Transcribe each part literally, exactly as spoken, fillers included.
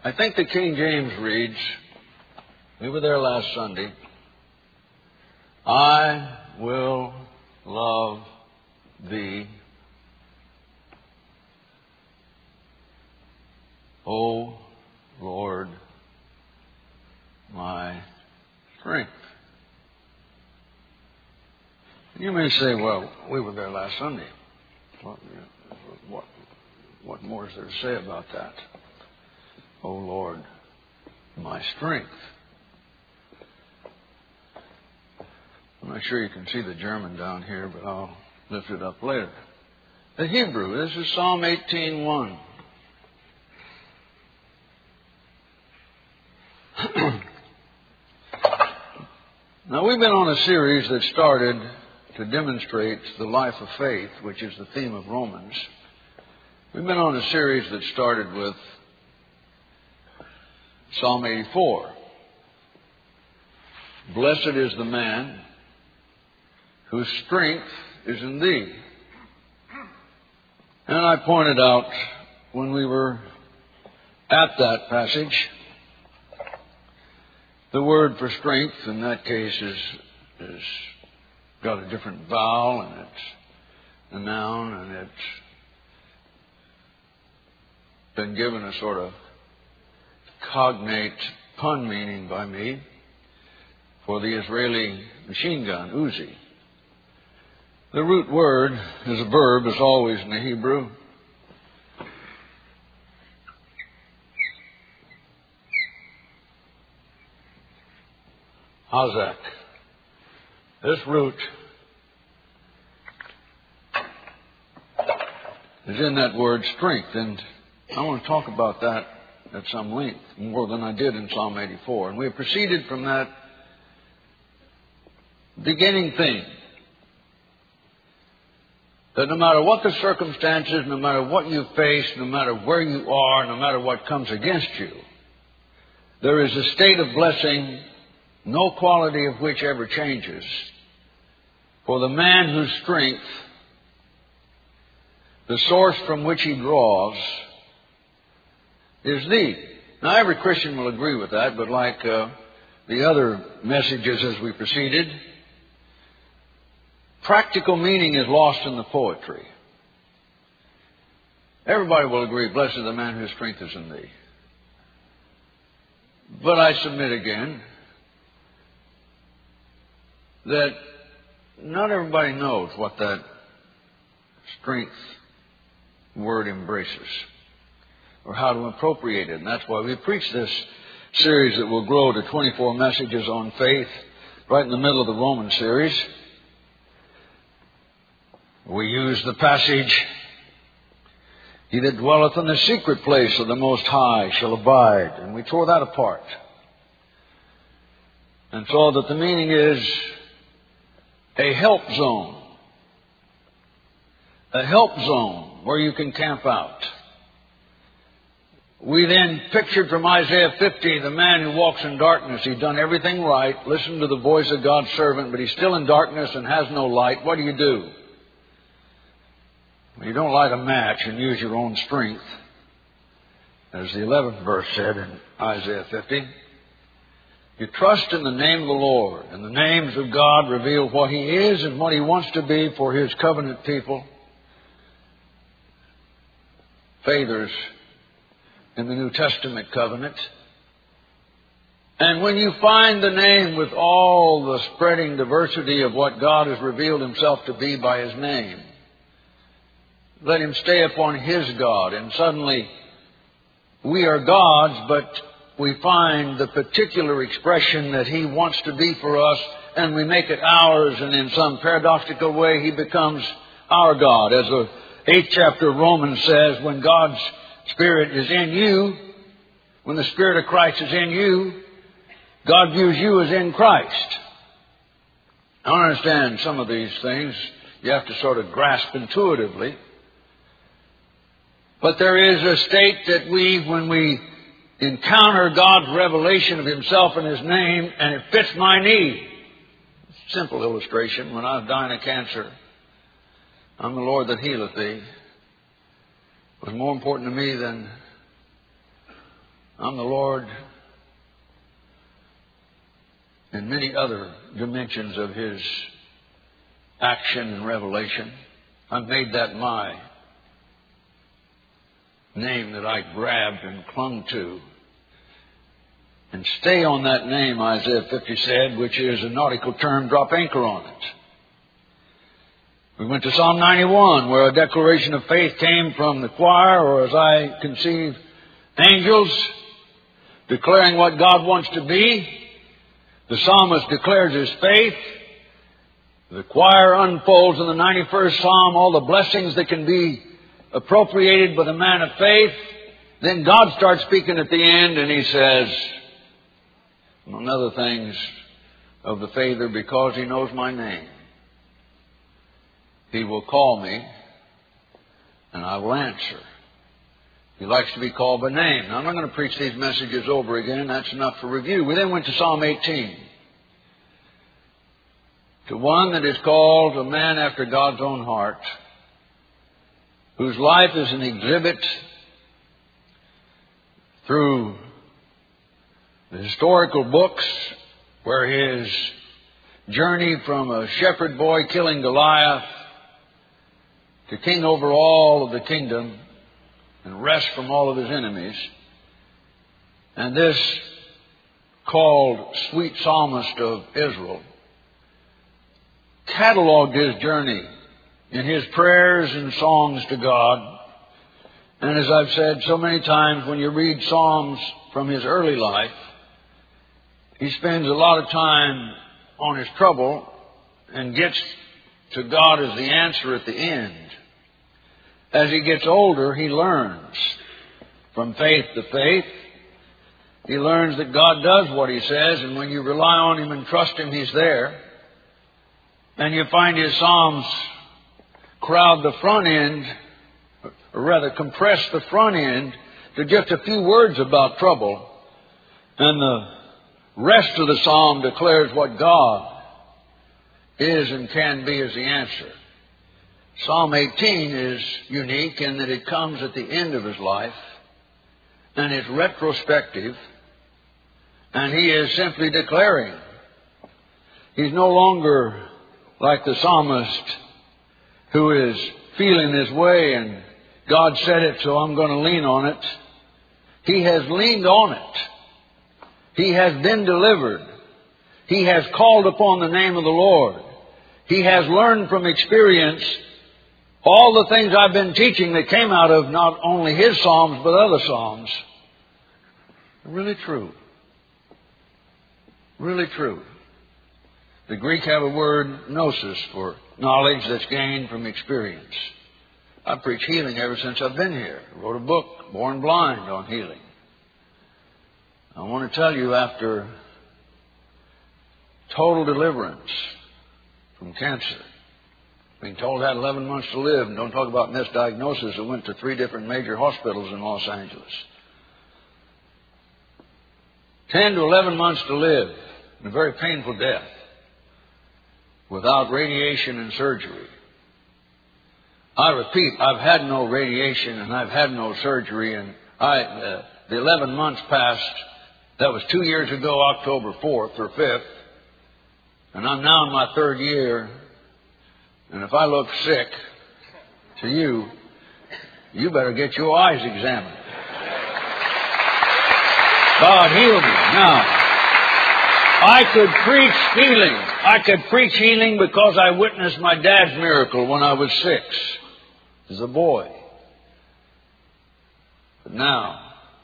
I think the King James reads, we were there last Sunday, I will love thee, O Lord, my strength. You may say, well, we were there last Sunday. What, what, what more is there to say about that? O Lord, my strength. I'm not sure you can see the German down here, but I'll lift it up later. The Hebrew, this is Psalm eighteen one. Now, we've been on a series that started to demonstrate the life of faith, which is the theme of Romans. We've been on a series that started with Psalm eighty-four. Blessed is the man whose strength is in thee. And I pointed out when we were at that passage, the word for strength in that case is, is got a different vowel, and it's a noun, and it's been given a sort of cognate pun meaning by me for the Israeli machine gun, Uzi. The root word is a verb, as always in the Hebrew. Hazak. This root is in that word strength, and I want to talk about that at some length, more than I did in Psalm eighty-four. And we have proceeded from that beginning theme, that no matter what the circumstances, no matter what you face, no matter where you are, no matter what comes against you, there is a state of blessing, no quality of which ever changes, for the man whose strength, the source from which he draws, is thee. Now, every Christian will agree with that, but like uh, the other messages as we proceeded, practical meaning is lost in the poetry. Everybody will agree, blessed is the man whose strength is in thee. But I submit again that not everybody knows what that strength word embraces, or how to appropriate it. And that's why we preach this series that will grow to twenty-four messages on faith, right in the middle of the Roman series. We use the passage, he that dwelleth in the secret place of the Most High shall abide. And we tore that apart and saw that the meaning is a help zone. A help zone where you can camp out. We then pictured from Isaiah fifty the man who walks in darkness. He's done everything right, listened to the voice of God's servant, but he's still in darkness and has no light. What do you do? You don't light a match and use your own strength, as the eleventh verse said in Isaiah fifty. You trust in the name of the Lord, and the names of God reveal what He is and what He wants to be for His covenant people. Fathers in the New Testament covenant. And when you find the name with all the spreading diversity of what God has revealed Himself to be by His name, let him stay upon his God. And suddenly we are God's, but we find the particular expression that He wants to be for us, and we make it ours, and in some paradoxical way He becomes our God. As the eighth chapter of Romans says, when God's Spirit is in you, when the Spirit of Christ is in you, God views you as in Christ. I don't understand some of these things. You have to sort of grasp intuitively. But there is a state that we, when we encounter God's revelation of Himself and His name, and it fits my need. Simple illustration. When I was dying of cancer, I'm the Lord that healeth thee. It was more important to me than I'm the Lord in many other dimensions of His action and revelation. I've made that my name that I grabbed and clung to. And stay on that name, Isaiah fifty said, which is a nautical term, drop anchor on it. We went to Psalm ninety-one, where a declaration of faith came from the choir, or as I conceive, angels declaring what God wants to be. The psalmist declares his faith. The choir unfolds in the ninety-first Psalm all the blessings that can be appropriated by the man of faith. Then God starts speaking at the end, and He says, among other things, of the Father, because He knows my name, He will call me, and I will answer. He likes to be called by name. Now, I'm not going to preach these messages over again. That's enough for review. We then went to Psalm eighteen. To one that is called a man after God's own heart, whose life is an exhibit through the historical books, where his journey from a shepherd boy killing Goliath to king over all of the kingdom and rest from all of his enemies. And this called sweet psalmist of Israel cataloged his journey in his prayers and songs to God. And as I've said so many times, when you read Psalms from his early life, he spends a lot of time on his trouble and gets to God as the answer at the end. As he gets older, he learns from faith to faith. He learns that God does what He says, and when you rely on Him and trust Him, He's there. And you find his Psalms crowd the front end, or rather compress the front end to just a few words about trouble. And the rest of the Psalm declares what God is and can be as the answer. Psalm eighteen is unique in that it comes at the end of his life, and it's retrospective, and he is simply declaring. He's no longer like the psalmist who is feeling his way and God said it, so I'm going to lean on it. He has leaned on it. He has been delivered. He has called upon the name of the Lord. He has learned from experience all the things I've been teaching that came out of not only his Psalms but other Psalms. Really true. Really true. The Greek have a word, gnosis, for knowledge that's gained from experience. I preach healing ever since I've been here. I wrote a book, Born Blind, on healing. I want to tell you, after total deliverance from cancer, being told I had eleven months to live, and don't talk about misdiagnosis, I went to three different major hospitals in Los Angeles. ten to eleven months to live, and a very painful death, without radiation and surgery. I repeat, I've had no radiation and I've had no surgery, and I, uh, the eleven months passed. That was two years ago, October fourth or fifth, and I'm now in my third year. And if I look sick to you, you better get your eyes examined. God healed me. Now, I could preach healing. I could preach healing because I witnessed my dad's miracle when I was six as a boy. But now,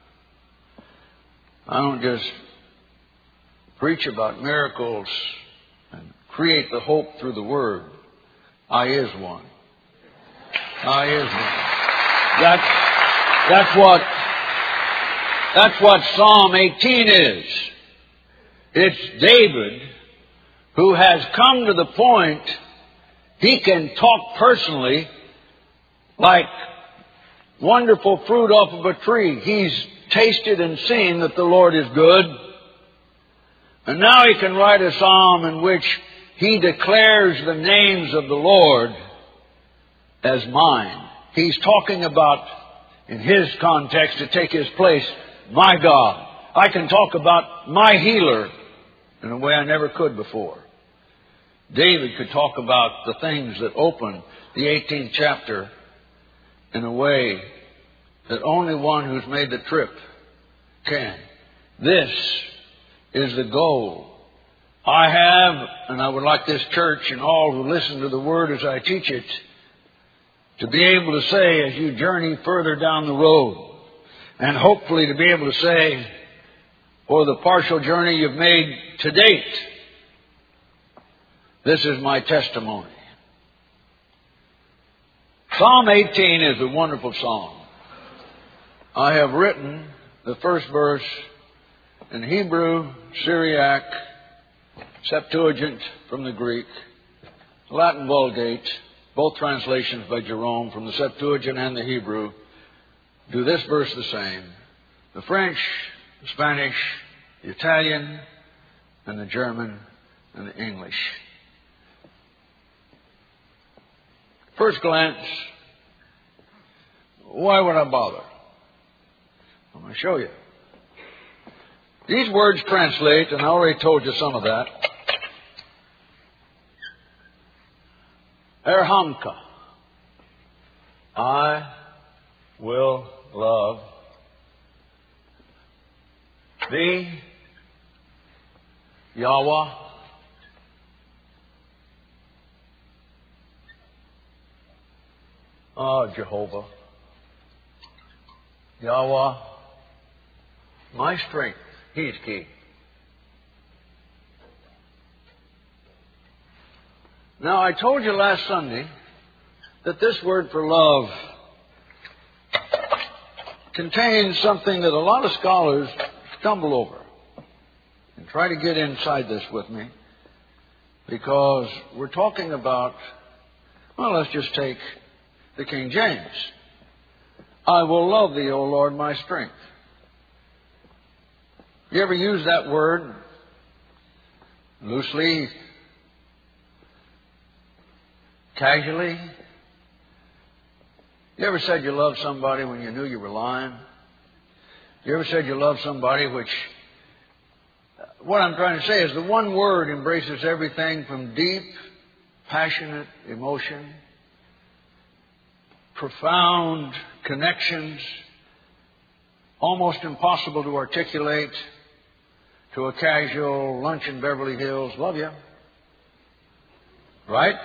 I don't just preach about miracles and create the hope through the Word. I is one. I is one. That's, that's what, that's what Psalm eighteen is. It's David who has come to the point he can talk personally like wonderful fruit off of a tree. He's tasted and seen that the Lord is good. And now he can write a psalm in which he declares the names of the Lord as mine. He's talking about, in his context, to take his place, my God. I can talk about my healer in a way I never could before. David could talk about the things that open the eighteenth chapter in a way that only one who's made the trip can. This is the goal I have, and I would like this church and all who listen to the Word as I teach it to be able to say as you journey further down the road, and hopefully to be able to say, for the partial journey you've made to date, this is my testimony. Psalm eighteen is a wonderful psalm. I have written the first verse in Hebrew, Syriac, Septuagint from the Greek, Latin Vulgate, both translations by Jerome from the Septuagint and the Hebrew, do this verse the same. The French, the Spanish, the Italian, and the German, and the English. First glance, why would I bother? I'm going to show you. These words translate, and I already told you some of that. Erhamka. I will love thee, Yahweh, oh, Jehovah, Yahweh, my strength. He's key. Now, I told you last Sunday that this word for love contains something that a lot of scholars stumble over. And try to get inside this with me, because we're talking about, well, let's just take the King James. I will love thee, O Lord, my strength. You ever use that word loosely, casually? You ever said you loved somebody when you knew you were lying? You ever said you loved somebody which, what I'm trying to say is the one word embraces everything from deep, passionate emotion, profound connections, almost impossible to articulate, to a casual lunch in Beverly Hills, love you. Right?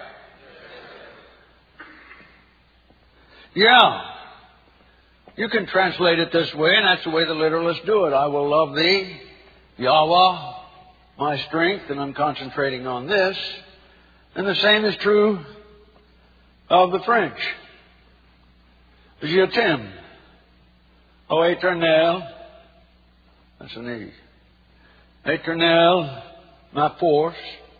Yeah. You can translate it this way, and that's the way the literalists do it. I will love thee, Yahweh, my strength, and I'm concentrating on this. And the same is true of the French. Je t'aime. O Éternel, that's an E. Éternel, ma force.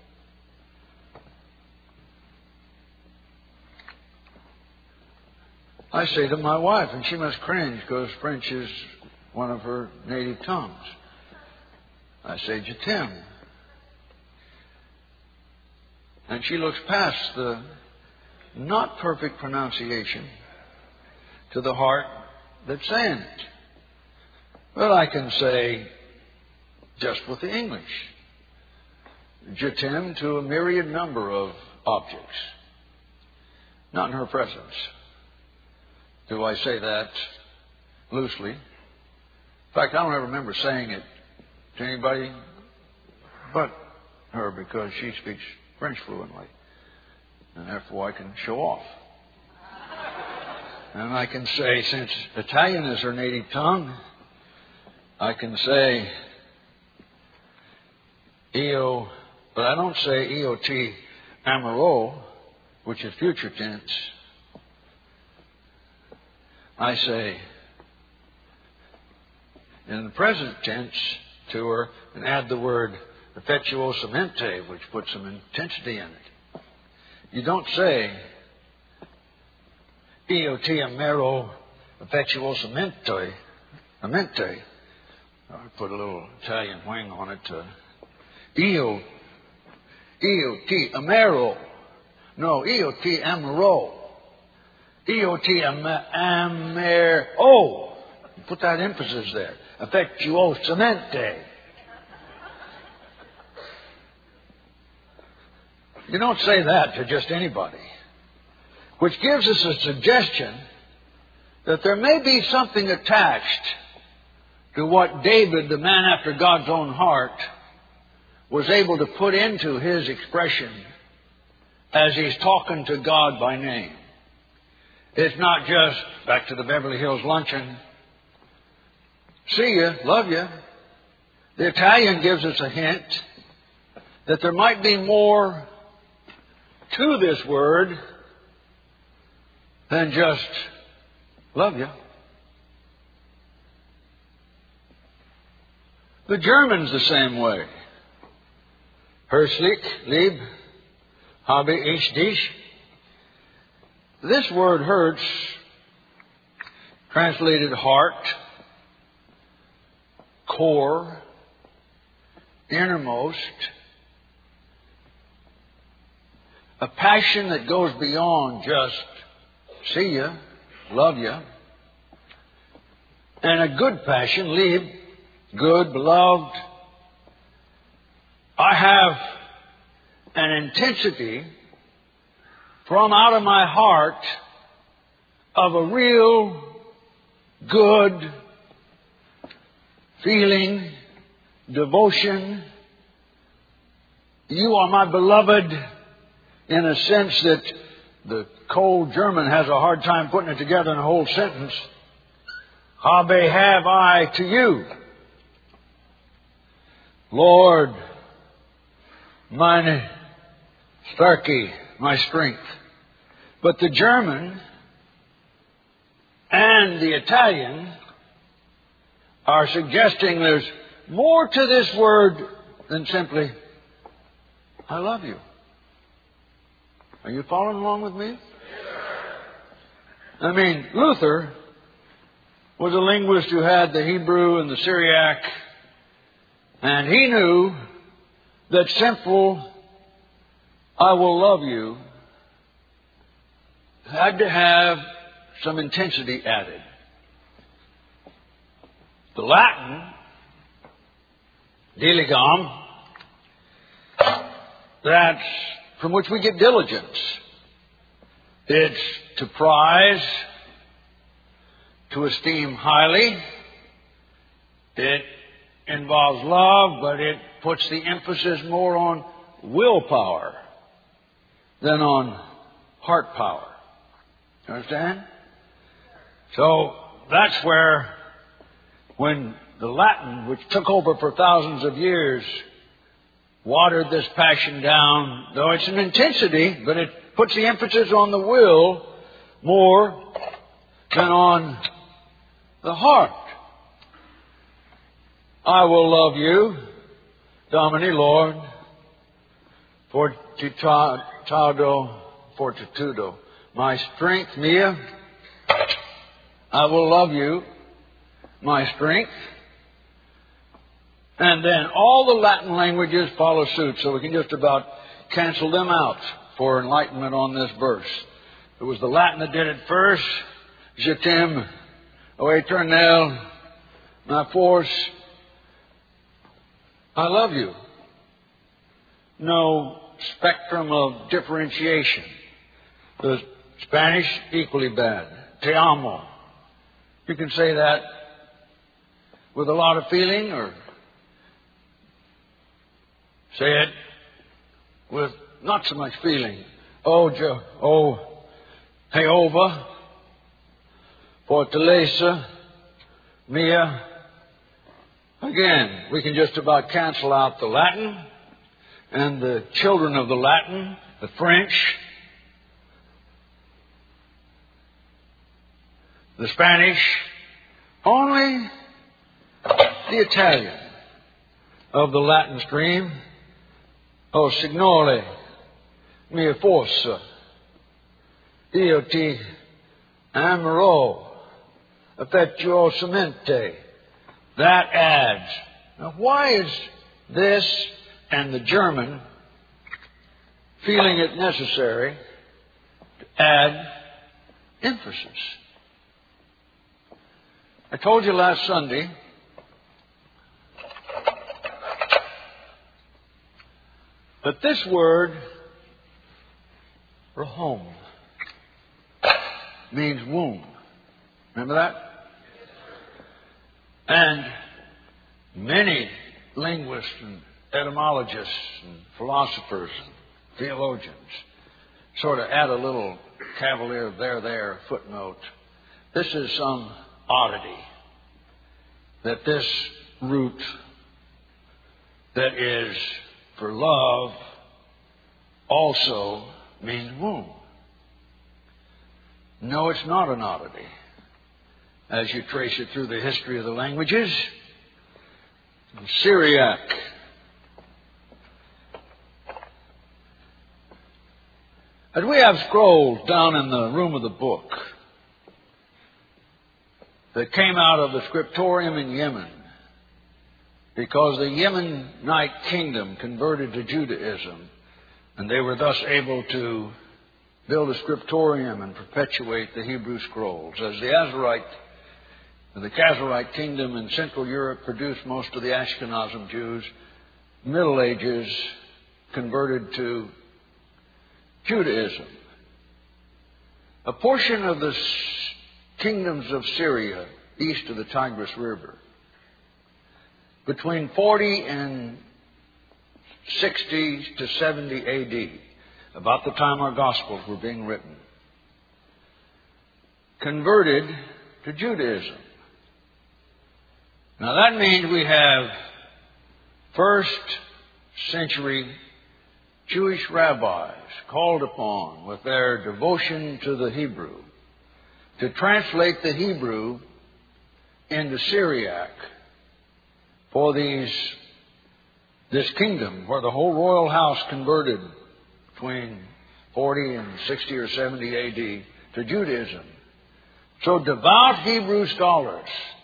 I say to my wife, and she must cringe because French is one of her native tongues. I say, Je t'aime. And she looks past the not perfect pronunciation to the heart that's saying it. But I can say, just with the English, Je t'aime to a myriad number of objects. Not in her presence do I say that loosely. In fact, I don't ever remember saying it to anybody but her, because she speaks French fluently. And therefore I can show off. And I can say, since Italian is her native tongue, I can say io, but I don't say io ti amoro, which is future tense. I say in the present tense to her and add the word affettuosamente, which puts some intensity in it. You don't say io ti amero affettuosamente, amente. I put a little Italian wing on it. Uh, io, io ti amero. No, io ti amero. Io ti amero. Put that emphasis there. affectuosamente. You don't say that to just anybody. Which gives us a suggestion that there may be something attached to what David, the man after God's own heart, was able to put into his expression as he's talking to God by name. It's not just back to the Beverly Hills luncheon. See you, love you. The Italian gives us a hint that there might be more to this word than just love you. The German's the same way. Herzlich, lieb, habe ich dich. This word Herz, translated heart, core, innermost, a passion that goes beyond just see you, love you, and a good passion, lieb, good, beloved. I have an intensity from out of my heart of a real good feeling, devotion. You are my beloved, in a sense that the cold German has a hard time putting it together in a whole sentence. Habe have I to you. Lord, meine Stärke, my strength. But the German and the Italian are suggesting there's more to this word than simply, I love you. Are you following along with me? I mean, Luther was a linguist who had the Hebrew and the Syriac, and he knew that simple, I will love you, had to have some intensity added. The Latin, diligam, that's from which we get diligence. It's to prize, to esteem highly. It involves love, but it puts the emphasis more on willpower than on heart power. You understand? So that's where, when the Latin, which took over for thousands of years, watered this passion down, though it's an intensity, but it puts the emphasis on the will more than on the heart. I will love you, Domini, Lord, fortitudo, fortitudo, my strength, mia. I will love you, my strength. And then all the Latin languages follow suit, so we can just about cancel them out for enlightenment on this verse. It was the Latin that did it first. Je t'aime, o éternel, ma force. I love you. No spectrum of differentiation. The Spanish, equally bad. Te amo. You can say that with a lot of feeling, or say it with not so much feeling. Oh, Je- oh, Jehovah, Fortaleza, Mia. Again, we can just about cancel out the Latin and the children of the Latin, the French, the Spanish, only the Italian of the Latin stream. Oh, Signore, mia forza, io ti amerò affettuosamente. That adds. Now, why is this and the German feeling it necessary to add emphasis? I told you last Sunday But this word, rahom, means womb. Remember that? And many linguists and etymologists and philosophers and theologians sort of add a little cavalier there, there, footnote. This is some oddity that this root that is for love also means womb. No, it's not an oddity. As you trace it through the history of the languages, Syriac, and we have scrolls down in the room of the book that came out of the scriptorium in Yemen because the Yemenite kingdom converted to Judaism, and they were thus able to build a scriptorium and perpetuate the Hebrew scrolls. As the Azarite, the Khazarite kingdom in Central Europe produced most of the Ashkenazim Jews, Middle Ages converted to Judaism. A portion of the kingdoms of Syria east of the Tigris River, between forty and sixty to seventy A D, about the time our Gospels were being written, converted to Judaism. Now that means we have first century Jewish rabbis called upon with their devotion to the Hebrew to translate the Hebrew into Syriac for these this kingdom where the whole royal house converted between forty and sixty or seventy A D to Judaism. So devout Hebrew scholars,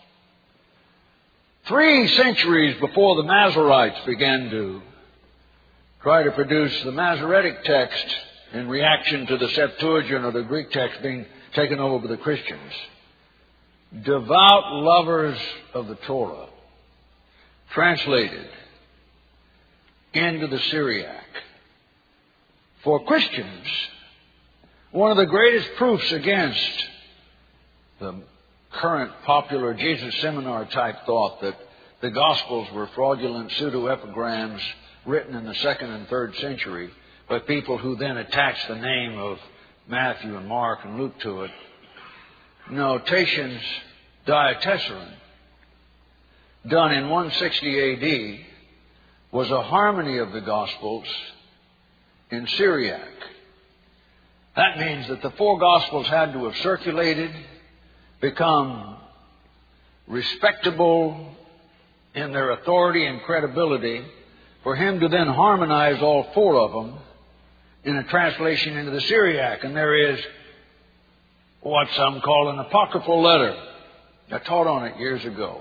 three centuries before the Masoretes began to try to produce the Masoretic text in reaction to the Septuagint or the Greek text being taken over by the Christians, devout lovers of the Torah translated into the Syriac. For Christians, one of the greatest proofs against the current popular Jesus seminar type thought that the Gospels were fraudulent pseudo-epigrams written in the second and third century by people who then attached the name of Matthew and Mark and Luke to it. No, Tatian's Diatessaron, done in one sixty A D, was a harmony of the Gospels in Syriac. That means that the four Gospels had to have circulated, become respectable in their authority and credibility, for him to then harmonize all four of them in a translation into the Syriac. And there is what some call an apocryphal letter. I taught on it years ago,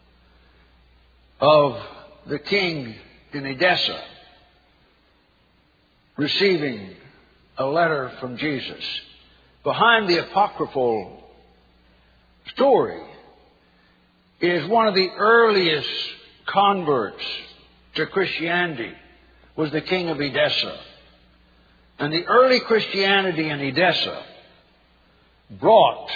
of the king in Edessa receiving a letter from Jesus. Behind the apocryphal story is one of the earliest converts to Christianity was the king of Edessa. And the early Christianity in Edessa brought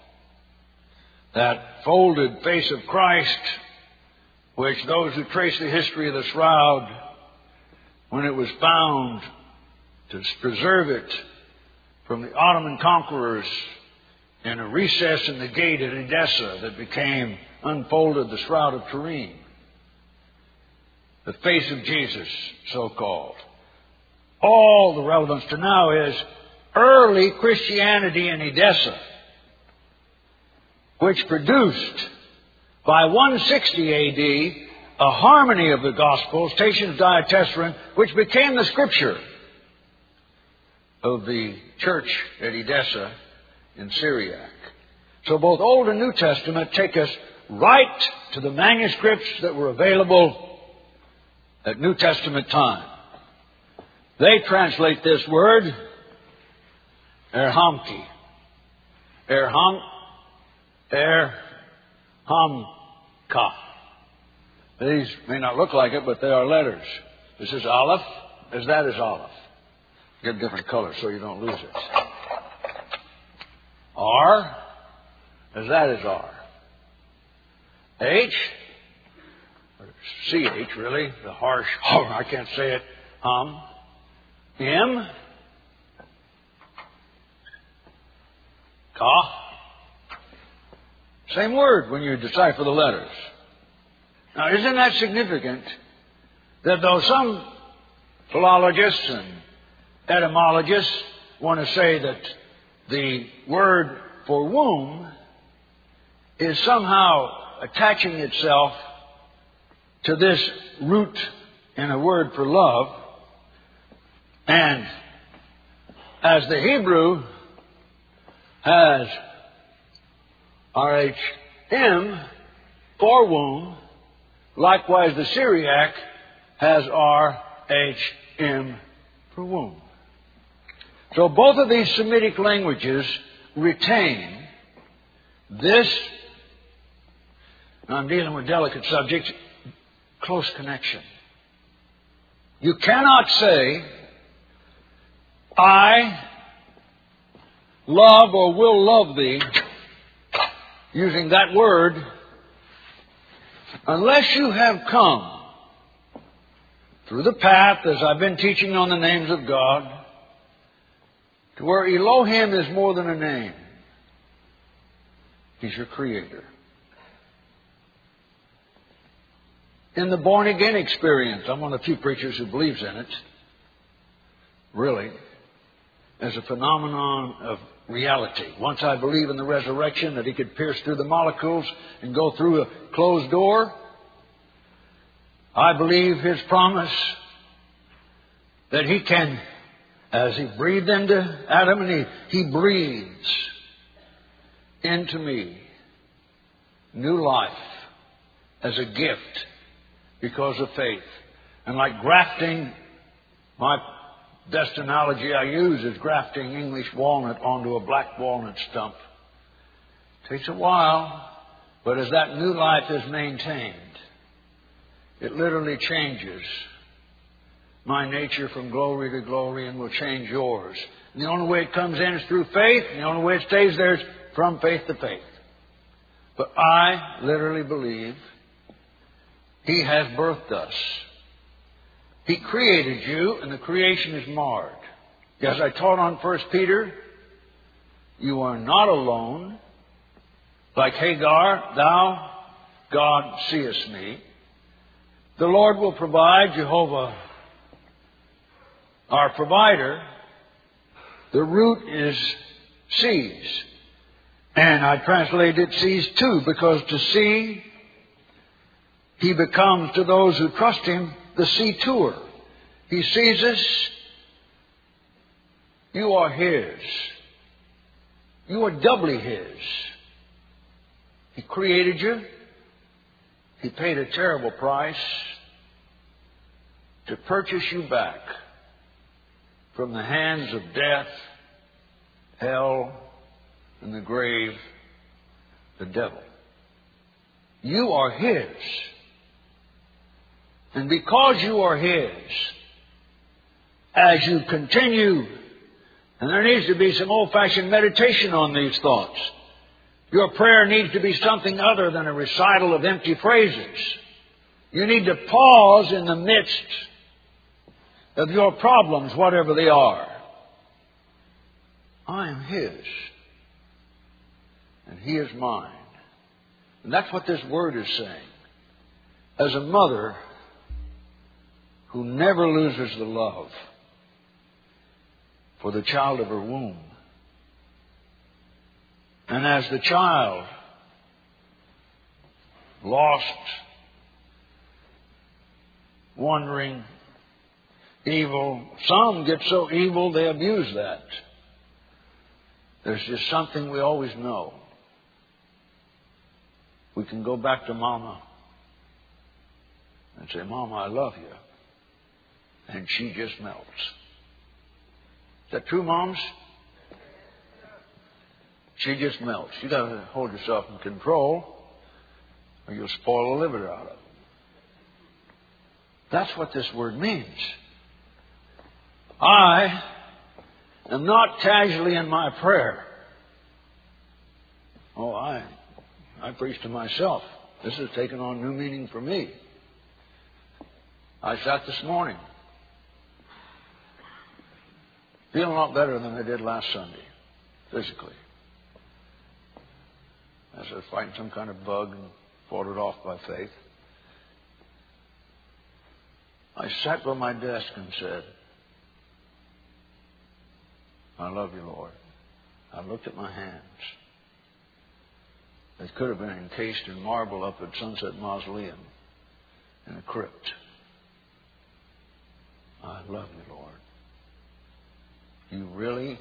that folded face of Christ, which those who trace the history of the shroud, when it was found to preserve it from the Ottoman conquerors in a recess in the gate at Edessa that became unfolded the Shroud of Turin. The face of Jesus, so-called. All the relevance to now is early Christianity in Edessa, which produced by one sixty A D a harmony of the Gospels, Tatian's Diatessaron, which became the scripture of the church at Edessa in Syriac. So both Old and New Testament take us right to the manuscripts that were available at New Testament time. They translate this word, erhamki. Erham, erhamka. These may not look like it, but they are letters. This is Aleph, as that is olive. Get a different color so you don't lose it. R, as that is R. H, or C H really, the harsh, I can't say it, hum. M, ka. Same word when you decipher the letters. Now, isn't that significant that though some philologists and etymologists want to say that the word for womb is somehow attaching itself to this root in a word for love, and as the Hebrew has R H M for womb, likewise the Syriac has R H M for womb. So both of these Semitic languages retain this, and I'm dealing with delicate subjects, close connection. You cannot say, I love or will love thee, using that word, unless you have come through the path, as I've been teaching on the names of God, to where Elohim is more than a name. He's your Creator. In the born-again experience, I'm one of the few preachers who believes in it, really, as a phenomenon of reality. Once I believe in the resurrection, that He could pierce through the molecules and go through a closed door, I believe His promise that He can, as He breathed into Adam, and He, he breathes into me new life as a gift because of faith. And like grafting, my best analogy I use is grafting English walnut onto a black walnut stump. Takes a while, but as that new life is maintained, it literally changes my nature from glory to glory and will change yours. And the only way it comes in is through faith, and the only way it stays there is from faith to faith. But I literally believe He has birthed us. He created you, and the creation is marred. As I taught on First Peter, you are not alone. Like Hagar, thou, God, seest me. The Lord will provide, Jehovah, our provider. The root is sees. And I translated sees too, because to see, He becomes to those who trust Him the see-tour. He sees us. You are His. You are doubly His. He created you. He paid a terrible price to purchase you back from the hands of death, hell, and the grave, the devil. You are His. And because you are His, as you continue, and there needs to be some old-fashioned meditation on these thoughts, your prayer needs to be something other than a recital of empty phrases. You need to pause in the midst of your problems, whatever they are. I am His, and He is mine. And that's what this word is saying. As a mother who never loses the love for the child of her womb, and as the child, lost, wandering, evil, some get so evil they abuse that. There's just something we always know. We can go back to Mama and say, Mama, I love you. And she just melts. Is that true, moms? She just melts. You got to hold yourself in control, or you'll spoil the liver out of it. That's what this word means. I am not casually in my prayer. Oh, I, I preach to myself. This has taken on new meaning for me. I sat this morning feeling a lot better than I did last Sunday, physically. As I was fighting some kind of bug and fought it off by faith. I sat by my desk and said, I love you, Lord. I looked at my hands. They could have been encased in marble up at Sunset Mausoleum in a crypt. I love you, Lord. You really,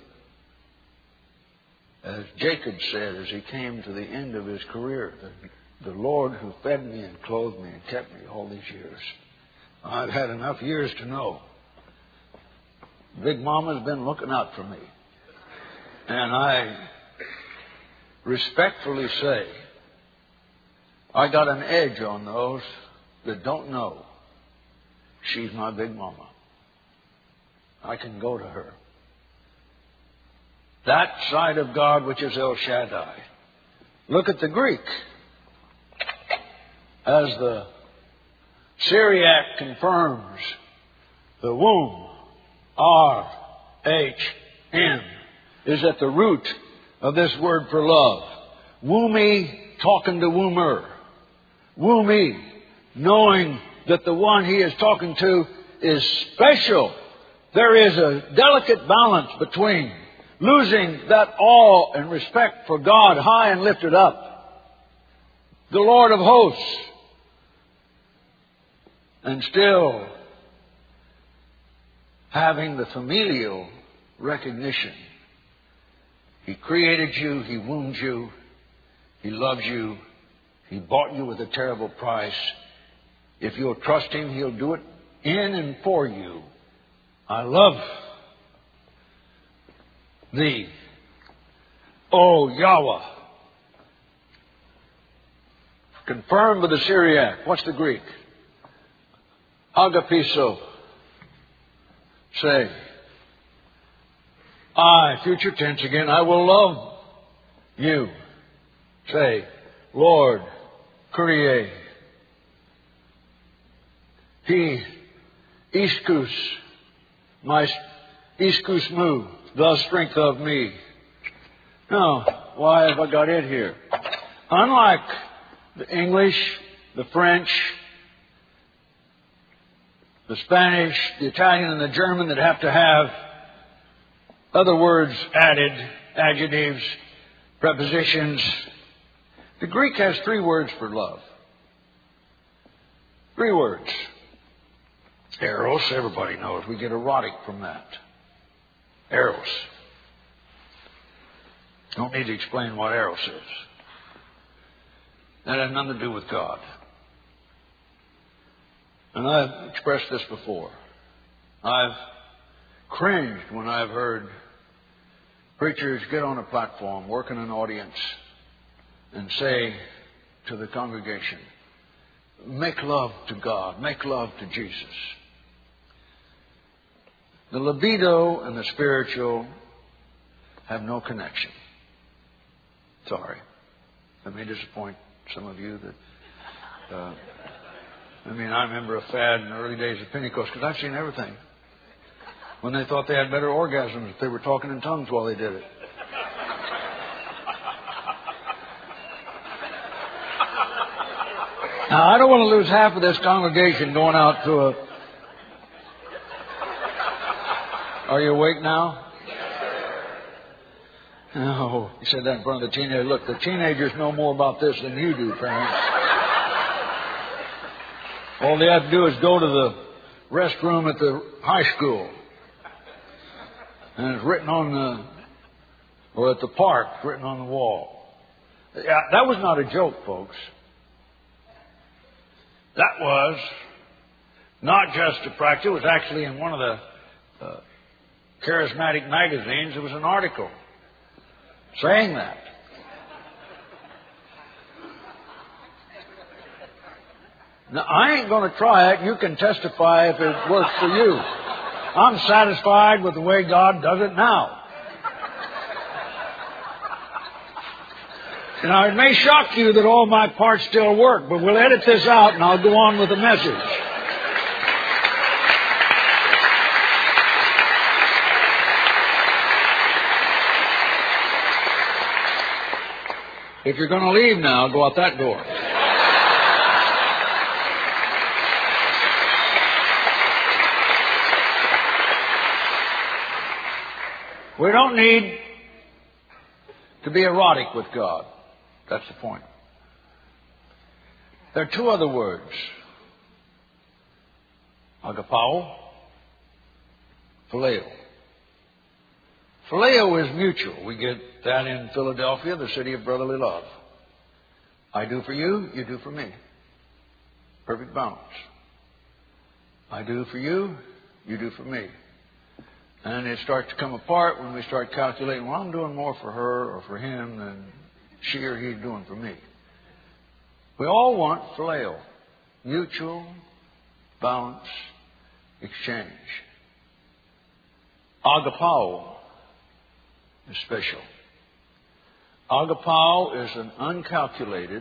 as Jacob said as he came to the end of his career, the, the Lord who fed me and clothed me and kept me all these years. I've had enough years to know. Big Mama's been looking out for me. And I respectfully say, I got an edge on those that don't know she's my Big Mama. I can go to her. That side of God which is El Shaddai. Look at the Greek. As the Syriac confirms, the womb, R H M, is at the root of this word for love. Woomy talking to woomer. Woomy knowing that the one he is talking to is special. There is a delicate balance between losing that awe and respect for God high and lifted up, the Lord of hosts, and still having the familial recognition. He created you, He wombed you, He loves you, He bought you with a terrible price. If you'll trust Him, He'll do it in and for you. I love Thee, O Yahweh. Confirmed with the Syriac. What's the Greek? Agapiso. Say, I, future tense again, I will love you. Say, Lord, Kyrie. He, Iskus, my Iskus mu, the strength of me. Now, why have I got it here? Unlike the English, the French, the Spanish, the Italian, and the German that have to have other words added, adjectives, prepositions, the Greek has three words for love. Three words. Eros, everybody knows. We get erotic from that. Eros. Don't need to explain what Eros is. That has nothing to do with God. And I've expressed this before. I've cringed when I've heard preachers get on a platform, work in an audience, and say to the congregation, make love to God, make love to Jesus. The libido and the spiritual have no connection. Sorry. I may disappoint some of you that... Uh, I mean, I remember a fad in the early days of Pentecost, because I've seen everything. When they thought they had better orgasms if they were talking in tongues while they did it. Now, I don't want to lose half of this congregation going out to a... Are you awake now? No. You said that in front of the teenagers. Look, the teenagers know more about this than you do, parents. All they have to do is go to the restroom at the high school. And it's written on the, or at the park, written on the wall. Yeah, that was not a joke, folks. That was not just a practice. It was actually in one of the uh, charismatic magazines. There was an article saying that. Now, I ain't going to try it. You can testify if it works for you. I'm satisfied with the way God does it now. Now, it may shock you that all my parts still work, but we'll edit this out and I'll go on with the message. If you're going to leave now, go out that door. We don't need to be erotic with God. That's the point. There are two other words. Agapao, phileo. Phileo is mutual. We get that in Philadelphia, the city of brotherly love. I do for you, you do for me. Perfect balance. I do for you, you do for me. And it starts to come apart when we start calculating, well, I'm doing more for her or for him than she or he is doing for me. We all want phileo, mutual, balance, exchange. Agapao is special. Agapao is an uncalculated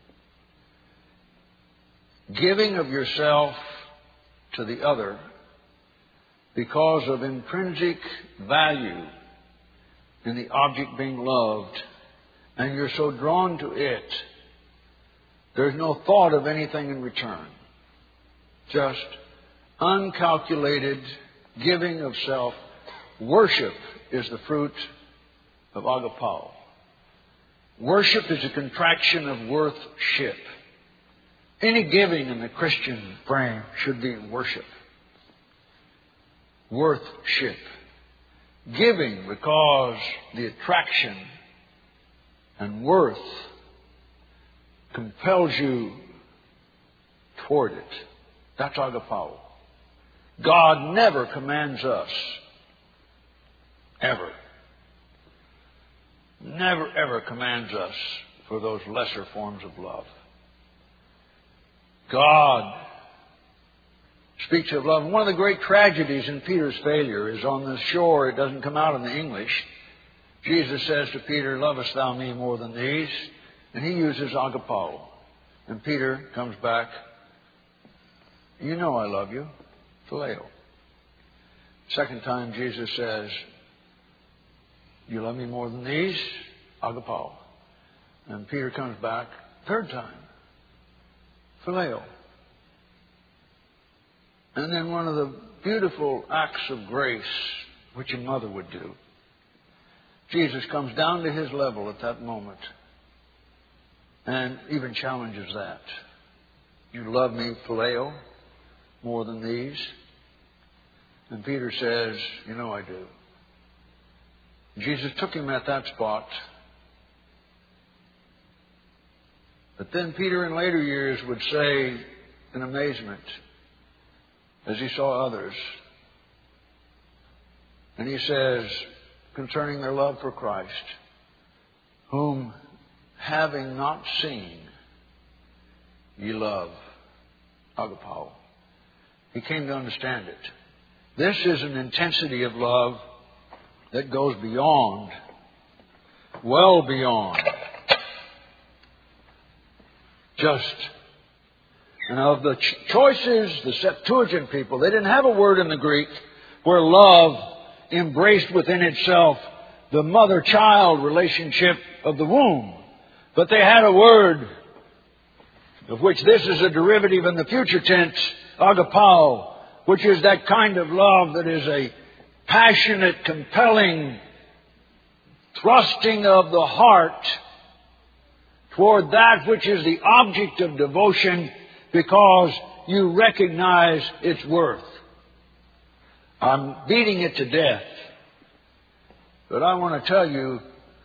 giving of yourself to the other because of intrinsic value in the object being loved, and you're so drawn to it, there's no thought of anything in return. Just uncalculated giving of self. Worship is the fruit of agapao. Worship is a contraction of worth-ship. Any giving in the Christian frame should be worship. Worth-ship. Giving because the attraction and worth compels you toward it. That's agapao. God never commands us, ever, never ever commands us for those lesser forms of love. God speaks of love. One of the great tragedies in Peter's failure is on the shore. It doesn't come out in the English. Jesus says to Peter, "Lovest thou me more than these?" And he uses agapao. And Peter comes back, "You know I love you." Phileo. Second time Jesus says, "You love me more than these?" Agapao. And Peter comes back, third time, phileo. And then one of the beautiful acts of grace which a mother would do. Jesus comes down to his level at that moment and even challenges that. "You love me, phileo, more than these?" And Peter says, "You know I do." Jesus took him at that spot. But then Peter in later years would say in amazement, as he saw others, and he says concerning their love for Christ, "Whom having not seen, ye love." Agapao. He came to understand it. This is an intensity of love that goes beyond, well beyond, just. And of the ch- choices, the Septuagint people, they didn't have a word in the Greek where love embraced within itself the mother-child relationship of the womb. But they had a word of which this is a derivative in the future tense, agapao, which is that kind of love that is a passionate, compelling thrusting of the heart toward that which is the object of devotion because you recognize its worth. I'm beating it to death, but I want to tell you,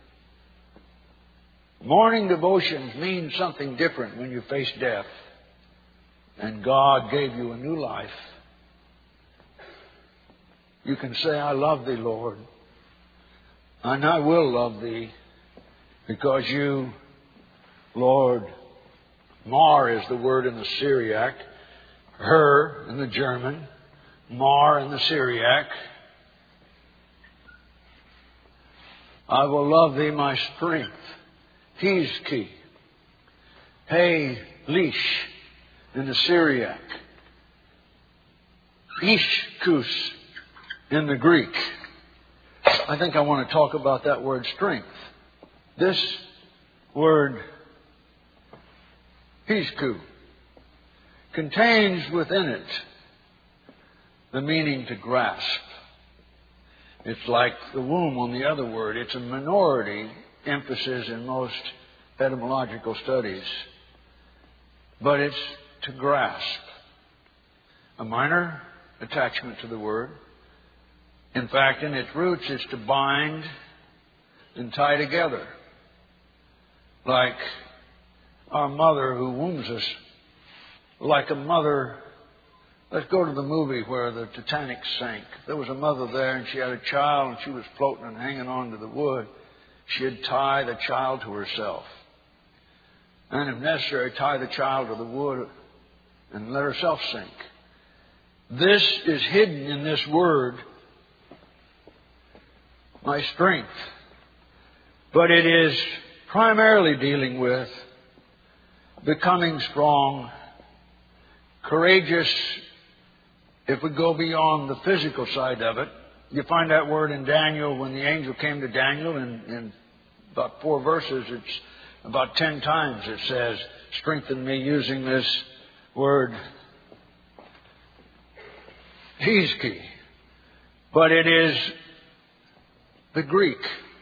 morning devotions mean something different when you face death and God gave you a new life. You can say, "I love thee, Lord, and I will love thee because you, Lord," mar is the word in the Syriac, her in the German, Mar in the Syriac. I will love thee, my strength. Hizki. Hey, Lish in the Syriac. Ishkus in the Greek. I think I want to talk about that word strength. This word, Hizku, contains within it the meaning to grasp. It's like the womb on the other word. It's a minority emphasis in most etymological studies. But it's to grasp. A minor attachment to the word. In fact, in its roots, it's to bind and tie together. Like our mother who wombs us. Like a mother. Let's go to the movie where the Titanic sank. There was a mother there and she had a child and she was floating and hanging on to the wood. She'd tie the child to herself. And if necessary, tie the child to the wood and let herself sink. This is hidden in this word, my strength. But it is primarily dealing with becoming strong, courageous. If we go beyond the physical side of it, you find that word in Daniel when the angel came to Daniel in, in about four verses. It's about ten times it says, strengthen me, using this word, Hizki. But it is the Greek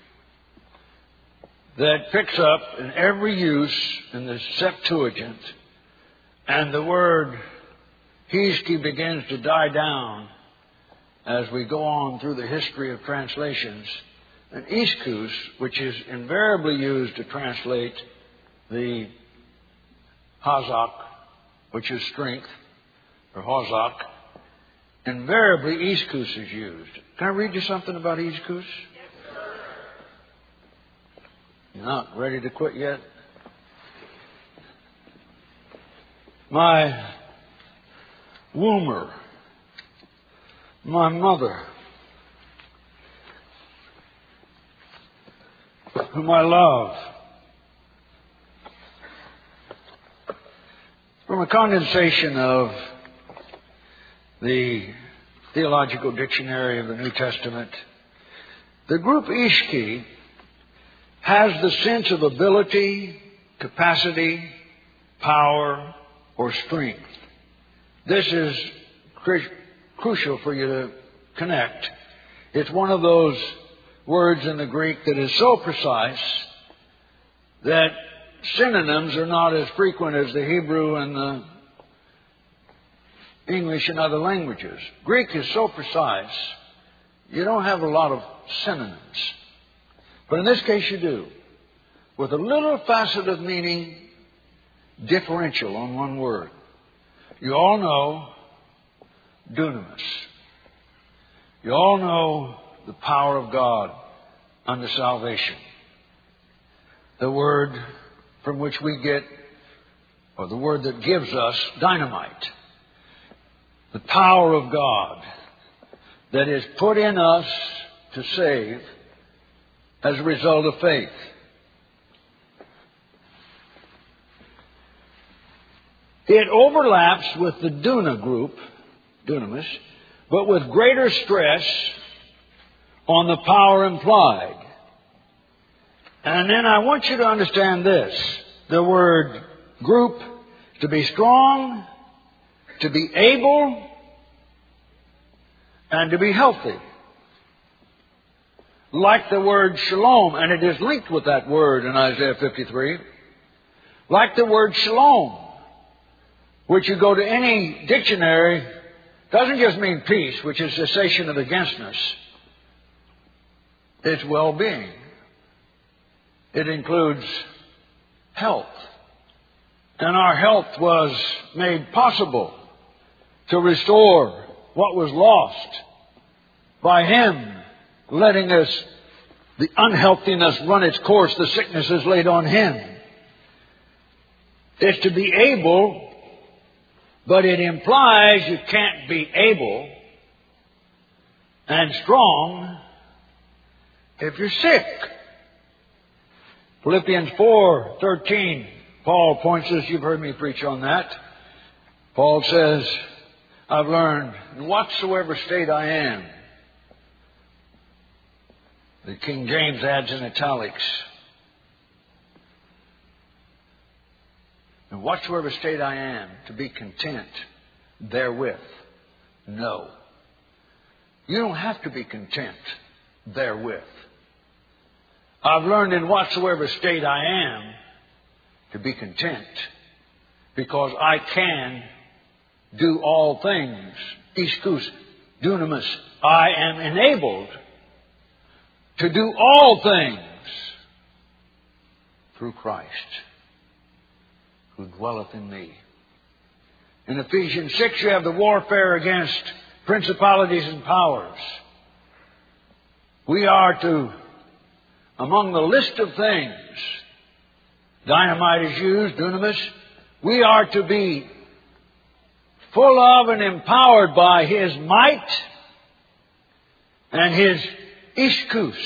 that picks up in every use in the Septuagint, and the word Hizki begins to die down as we go on through the history of translations. And Iskus, which is invariably used to translate the Hazak, which is strength, or Hazak, invariably Iskus is used. Can I read you something about Iskus? Yes, sir. You're not ready to quit yet? My womber, my mother, whom I love, from a condensation of the Theological Dictionary of the New Testament, the group Ishki has the sense of ability, capacity, power, or strength. This is cru- crucial for you to connect. It's one of those words in the Greek that is so precise that synonyms are not as frequent as the Hebrew and the English and other languages. Greek is so precise, you don't have a lot of synonyms. But in this case you do. With a little facet of meaning differential on one word. You all know dunamis. You all know the power of God unto salvation. The word from which we get, or the word that gives us, dynamite. The power of God that is put in us to save as a result of faith. It overlaps with the Duna group, dunamis, but with greater stress on the power implied. And then I want you to understand this. The word group, to be strong, to be able, and to be healthy. Like the word shalom, and it is linked with that word in Isaiah fifty-three. Like the word shalom, which you go to any dictionary, doesn't just mean peace, which is cessation of againstness. It's well-being. It includes health. And our health was made possible to restore what was lost by Him letting us, the unhealthiness run its course, the sickness is laid on Him. It's to be able, but it implies you can't be able and strong if you're sick. Philippians four thirteen, Paul points us, you've heard me preach on that. Paul says, I've learned in whatsoever state I am. The King James adds in italics, in whatsoever state I am, to be content therewith. No. You don't have to be content therewith. I've learned in whatsoever state I am to be content, because I can do all things. Ischus, dunamis. I am enabled to do all things through Christ, who dwelleth in me. In Ephesians six, you have the warfare against principalities and powers. We are to, among the list of things, dynamite is used, dunamis, we are to be full of and empowered by His might and His ischus.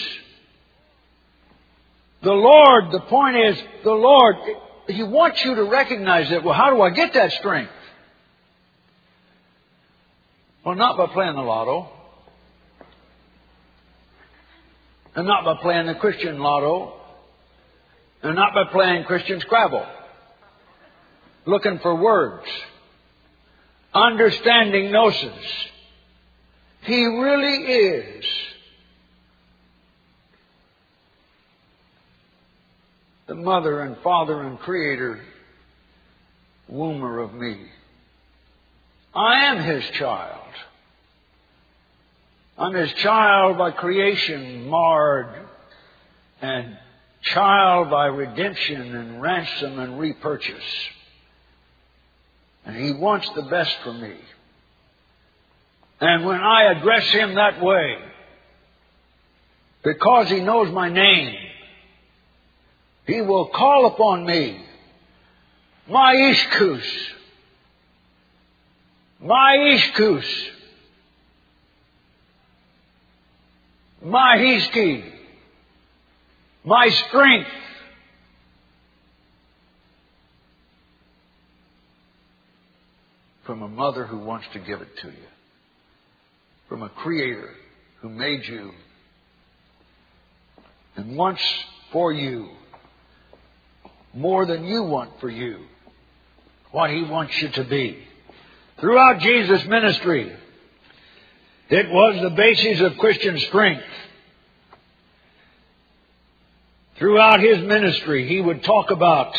The Lord, the point is, the Lord, He wants you to recognize that. Well, how do I get that strength? Well, not by playing the lotto. And not by playing the Christian lotto. And not by playing Christian Scrabble. Looking for words. Understanding gnosis. He really is the mother and father and creator, womber of me. I am His child. I'm His child by creation marred, and child by redemption and ransom and repurchase. And He wants the best for me. And when I address Him that way, because He knows my name, He will call upon me, my ischus, my ischus, my hiski, my strength. From a mother who wants to give it to you. From a Creator who made you and wants for you more than you want for you. What He wants you to be. Throughout Jesus' ministry, it was the basis of Christian strength. Throughout His ministry, He would talk about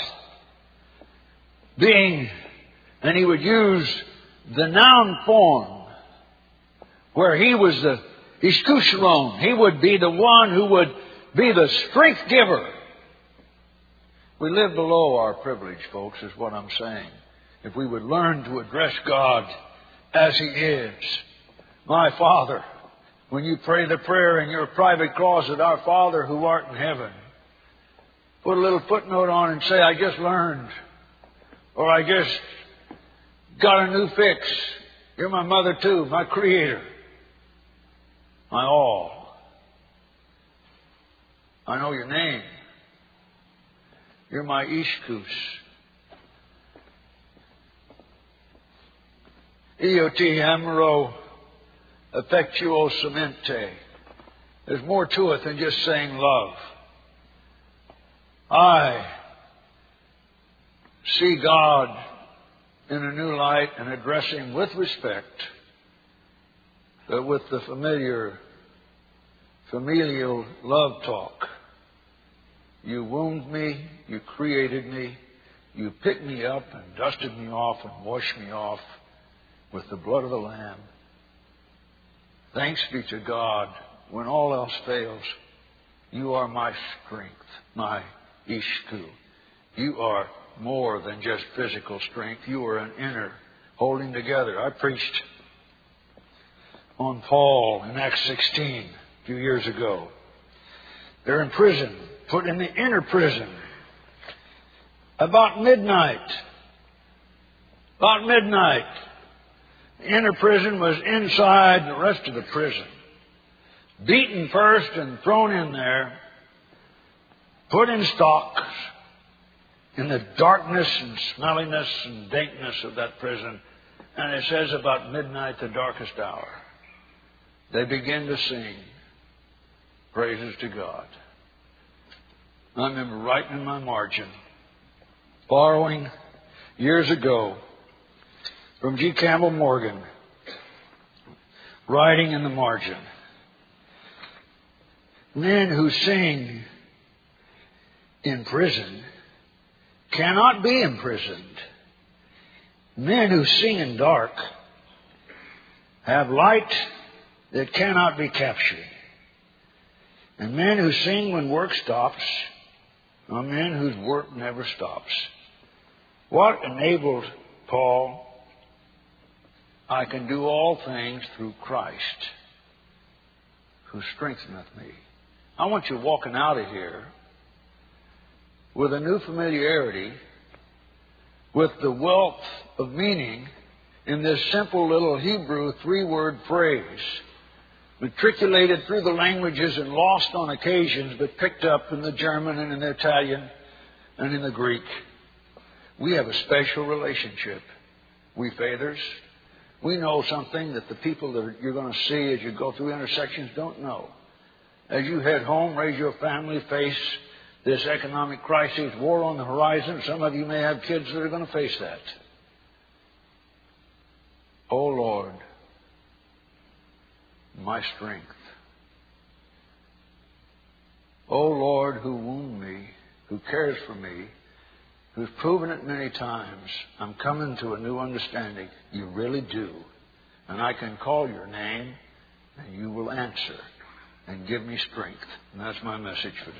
being, and He would use the noun form, where He was the iskushron. He would be the one who would be the strength giver. We live below our privilege, folks, is what I'm saying. If we would learn to address God as He is. My Father, when you pray the prayer in your private closet, Our Father who art in heaven, put a little footnote on and say, I just learned. Or I just got a new fix. You're my mother too, my Creator. My all. I know your name. You're my ischus. Ioti amoro effectuo semente. There's more to it than just saying love. I see God in a new light and address Him with respect, but with the familiar, familial love talk. You wound me, you created me, you picked me up and dusted me off and washed me off with the blood of the Lamb. Thanks be to God. When all else fails, you are my strength, my ishku. You are more than just physical strength. You are an inner holding together. I preached on Paul in Acts sixteen a few years ago. They're in prison, put in the inner prison. About midnight, about midnight, the inner prison was inside the rest of the prison. beaten first and thrown in there, put in stocks in the darkness and smelliness and dankness of that prison. And it says about midnight, the darkest hour, they begin to sing praises to God. I remember writing in my margin, borrowing years ago from G. Campbell Morgan, writing in the margin, men who sing in prison cannot be imprisoned. Men who sing in dark have light that cannot be captured. And men who sing when work stops are men whose work never stops. What enabled Paul? I can do all things through Christ who strengtheneth me. I want you walking out of here with a new familiarity with the wealth of meaning in this simple little Hebrew three-word phrase, matriculated through the languages and lost on occasions, but picked up in the German and in the Italian and in the Greek. We have a special relationship, we fathers. We know something that the people that you're going to see as you go through intersections don't know. As you head home, raise your family, face this economic crisis, war on the horizon. Some of you may have kids that are going to face that. Oh, Lord, my strength. Oh, Lord, who wound me, who cares for me, who's proven it many times, I'm coming to a new understanding. You really do. And I can call your name, and you will answer and give me strength. And that's my message for today.